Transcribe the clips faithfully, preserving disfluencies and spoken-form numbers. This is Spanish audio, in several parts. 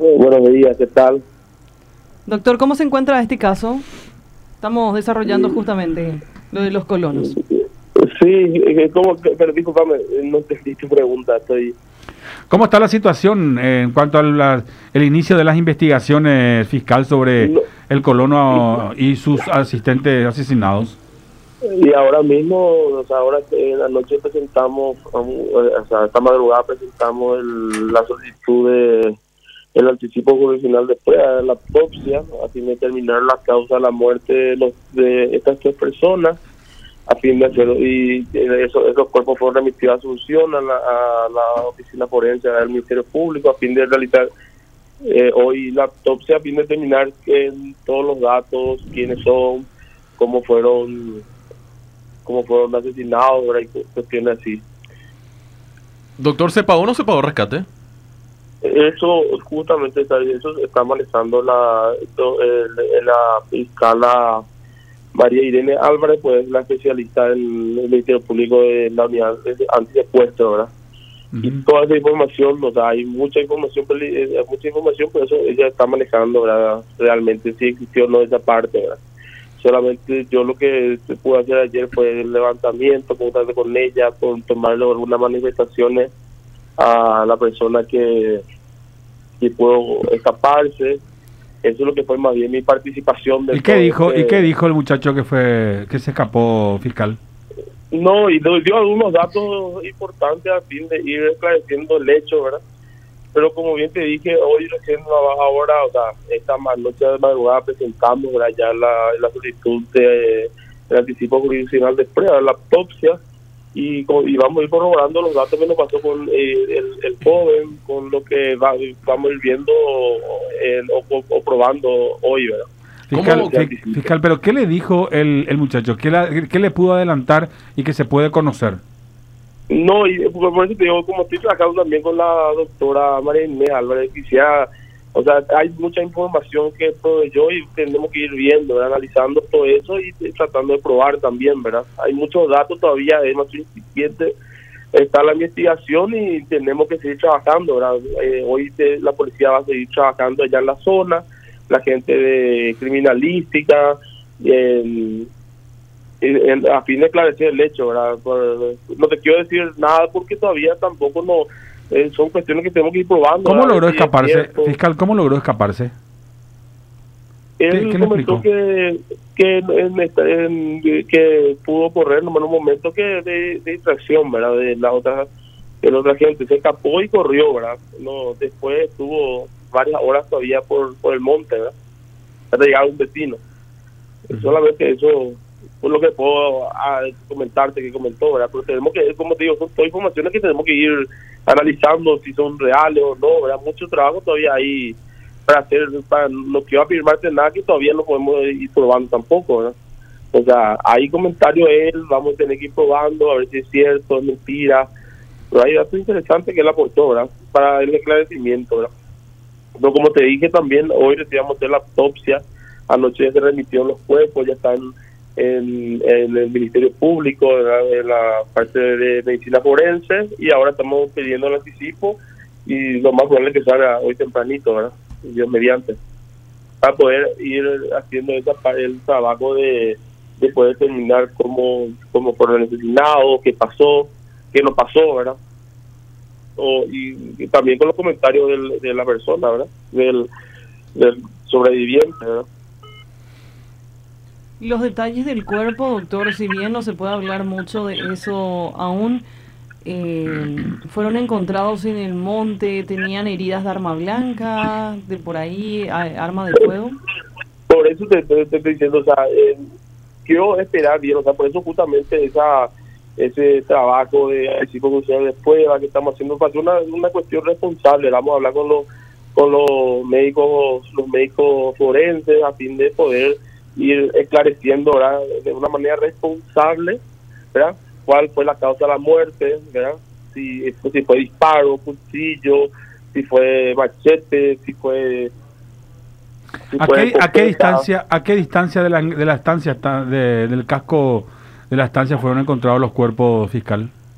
Buenos días, ¿qué tal? Doctor, ¿cómo se encuentra este caso? Estamos desarrollando justamente lo de los colonos. Sí, ¿cómo? Pero discúlpame, no entendí tu pregunta. Estoy... ¿Cómo está la situación eh, en cuanto al inicio de las investigaciones fiscal sobre no, el colono y sus asistentes asesinados? Y ahora mismo, o sea, ahora en la noche presentamos, o sea, esta madrugada presentamos el, la solicitud de el anticipo jurisdiccional de prueba, la autopsia, a fin de determinar la causa de la muerte de, los, de estas tres personas, a fin de hacerlo, y eso, esos cuerpos fueron remitidos a Asunción, a la, a la oficina forense del Ministerio Público, a fin de realizar eh, hoy la autopsia, a fin de determinar que todos los datos, quiénes son, cómo fueron, cómo fueron asesinados, ¿verdad? Y cuestiones así. Doctor, ¿se pagó o no se pagó rescate? Eso justamente está, eso está manejando la, el, la fiscal María Irene Álvarez, pues la especialista en el Ministerio Público de la unidad antisecuestro, ¿verdad? Uh-huh. Y toda esa información, o sea, hay mucha información, mucha información, pero eso ella está manejando, ¿verdad? Realmente sí existió o no esa parte, ¿verdad? Solamente yo lo que pude hacer ayer fue el levantamiento, contarle con ella, con tomarle algunas manifestaciones a la persona que, que pudo escaparse. Eso es lo que fue más bien mi participación. ¿Y qué dijo este... ¿Y qué dijo el muchacho que fue que se escapó, fiscal? No, y dio algunos datos importantes a fin de ir esclareciendo el hecho, ¿verdad? Pero como bien te dije, hoy recién ahora, o sea, esta noche de madrugada presentamos, ¿verdad?, ya la, la solicitud de, del anticipo jurisdiccional de prueba, la autopsia, y, con, y vamos a ir corroborando los datos que nos pasó con eh, el, el joven, con lo que va, vamos a ir viendo eh, o, o probando hoy, ¿verdad? Fiscal, fiscal, pero ¿qué le dijo el, el muchacho? ¿Qué, la, ¿Qué le pudo adelantar y que se puede conocer? No, y por eso te digo, como estoy trabajando también con la doctora María Inés Álvarez, quisiera, o sea, hay mucha información que yo y tenemos que ir viendo, ¿verdad?, analizando todo eso y tratando de probar también, ¿verdad? Hay muchos datos todavía, es más incipiente, está la investigación y tenemos que seguir trabajando, ¿verdad? Eh, hoy te, la policía va a seguir trabajando allá en la zona, la gente de criminalística, eh, En, a fin de esclarecer el hecho, ¿verdad? No te quiero decir nada porque todavía tampoco no eh, son cuestiones que tenemos que ir probando. ¿Cómo ¿verdad? logró escaparse, fiscal? ¿Cómo logró escaparse? Él ¿Qué, qué comentó que que, en, en, que pudo correr en un momento que de, de distracción, ¿verdad? De la otra de la otra gente se escapó y corrió, ¿verdad? No, después estuvo varias horas todavía por por el monte, ¿verdad? Hasta llegar a un destino. Uh-huh. Solamente eso por lo que puedo a, comentarte que comentó, ¿verdad? Pero tenemos que, como te digo, son todas informaciones que tenemos que ir analizando si son reales o no, ¿verdad? Mucho trabajo todavía hay para hacer, para, no quiero afirmarte nada que todavía no podemos ir probando tampoco, ¿verdad? O sea, hay comentarios él, vamos a tener que ir probando a ver si es cierto, es mentira, pero hay datos interesantes que él aportó, ¿verdad? Para el esclarecimiento, ¿verdad? Pero como te dije también, hoy recibimos la autopsia, anoche ya se remitieron los cuerpos, ya están En, en el Ministerio Público, en la parte de medicina forense, y ahora estamos pidiendo el anticipo y lo más probable es que salga hoy tempranito, ¿verdad? Dios mediante, para poder ir haciendo esa, el trabajo de, de poder determinar cómo, cómo fueron asesinados, qué pasó, qué no pasó, ¿verdad? O, y, y también con los comentarios del, de la persona, ¿verdad? Del, del sobreviviente, ¿verdad? Los detalles del cuerpo, doctor, si bien no se puede hablar mucho de eso aún, eh, fueron encontrados en el monte, tenían heridas de arma blanca, de por ahí, arma de fuego. Por eso te, te, te estoy diciendo, o sea, eh, quiero esperar bien, o sea, por eso justamente esa ese trabajo de psicología de prueba que estamos haciendo, para una, una cuestión responsable, vamos a hablar con los con los médicos, los médicos forenses a fin de poder ir esclareciendo, ¿verdad?, de una manera responsable, ¿verdad?, cuál fue la causa de la muerte, ¿verdad?, si, si fue disparo, cuchillo, si fue machete, si fue... Si ¿A, fue qué, ¿A qué distancia a qué distancia de la, de la estancia, de, del casco de la estancia fueron encontrados los cuerpos, fiscal?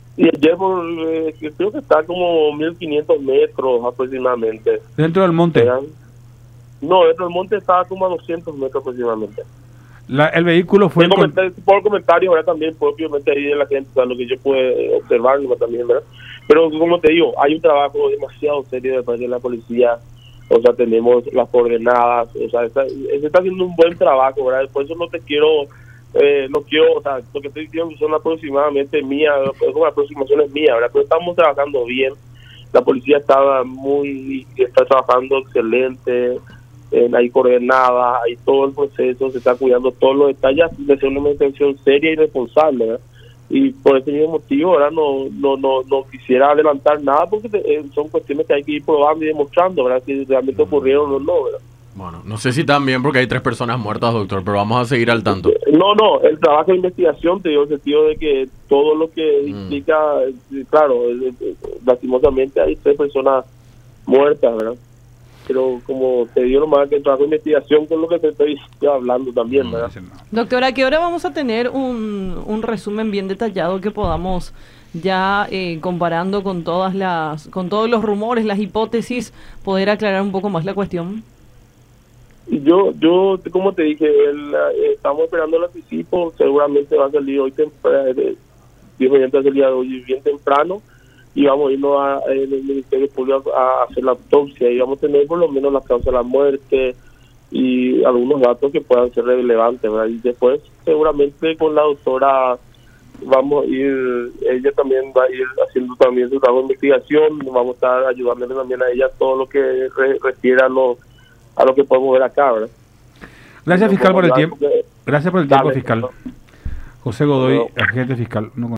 Y ayer por, eh, creo que está como mil quinientos metros aproximadamente. ¿Dentro del monte? ¿Verdad? No, dentro del monte estaba como a doscientos metros aproximadamente. La, el vehículo fue... Por, comentar, por comentarios, ¿verdad? También propiamente ahí de la gente, o sea, lo que yo puedo observar también, ¿verdad? Pero como te digo, hay un trabajo demasiado serio de parte de la policía, o sea, tenemos las coordenadas, o sea, está, se está haciendo un buen trabajo, ¿verdad? Por eso no te quiero, eh, no quiero, o sea, lo que estoy diciendo son aproximadamente mías, son aproximaciones mías, ¿verdad? Pero estamos trabajando bien, la policía está muy, está trabajando excelente, Eh, hay coordenadas, hay todo el proceso, se está cuidando todos los detalles de ser una intención seria y responsable, ¿verdad? Y por ese mismo motivo, ¿verdad? No, no, no, no quisiera adelantar nada porque eh, son cuestiones que hay que ir probando y demostrando, ¿verdad? Si realmente ocurrieron o no, ¿verdad? Bueno, no sé si también porque hay tres personas muertas, doctor, pero vamos a seguir al tanto. No, no, el trabajo de investigación te dio el sentido de que todo lo que mm. implica, claro, lastimosamente hay tres personas muertas, ¿verdad? Pero como te digo nomás que el trabajo de investigación con lo que te estoy hablando también, no, ¿verdad? no. Doctora, ¿a qué hora vamos a tener un, un resumen bien detallado que podamos ya eh, comparando con todas las, con todos los rumores, las hipótesis, poder aclarar un poco más la cuestión? Yo, yo, como te dije, el, eh, estamos esperando el anticipo, seguramente va a salir hoy temprano, Dios mediante va a salir hoy bien temprano, y vamos a irnos a, en el Ministerio Público a, a hacer la autopsia y vamos a tener por lo menos la causa de la muerte y algunos datos que puedan ser relevantes, ¿verdad? Y después seguramente con la doctora vamos a ir, ella también va a ir haciendo también su trabajo de investigación, vamos a estar ayudándole también a ella todo lo que re, refiere a lo, a lo que podemos ver acá, ¿verdad? Gracias, fiscal, por el tiempo. Que, Gracias por el tiempo, fiscal. José Godoy, agente fiscal. No